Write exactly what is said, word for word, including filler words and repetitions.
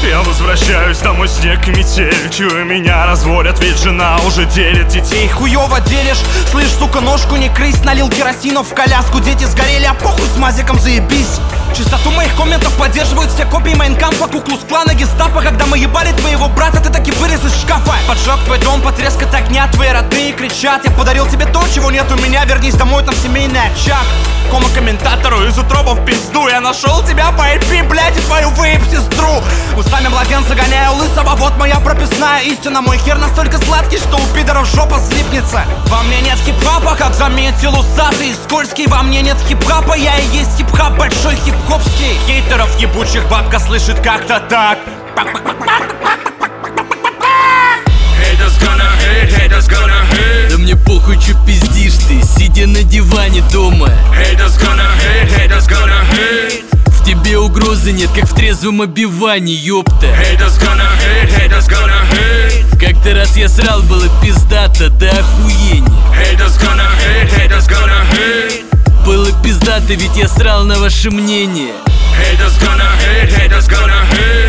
Я возвращаюсь домой, снег и метель. Чую, меня разводят, ведь жена уже делит детей. Хуёво делишь, слышь, сука, ножку не крысь. Налил керосину в коляску, дети сгорели, а похуй с мазиком, заебись. Чистоту моих комментов поддерживают все копии Майнкампа, Куклус-клана, гестапо. Когда мы ебали твоего брата, ты таки вылез из шкафа. Поджег твой дом, потрескот огня, твои родные кричат: я подарил тебе то, чего нет у меня, вернись домой, там семейный очаг. Кома комментатору из утроба в пизду. Я нашел тебя по ай пи, блядь, и твою выеб сестру. Устами младенца гоняю лысого, вот моя прописная истина. Мой хер настолько сладкий, что у пидоров жопа слипнется. Во мне нет хип-хапа, как заметил усатый и скользкий. Во мне нет хип-хапа, я и есть хип-хап, большой хип-хопский. Хейтеров ебучих бабка слышит как-то так. Haters gonna hate, haters gonna hate. Да мне похуй, чё пиздишь ты, сидя на диване дома. Haters gonna hate, haters gonna hate. В тебе угрозы нет, как в трезвом обивании, ёпта. Haters gonna hate, haters gonna hate. Как-то раз я срал, было пиздато, да охуение. Haters gonna hate, haters gonna hate. Было пиздато, ведь я срал на ваше мнение. Haters gonna hate, haters gonna hate.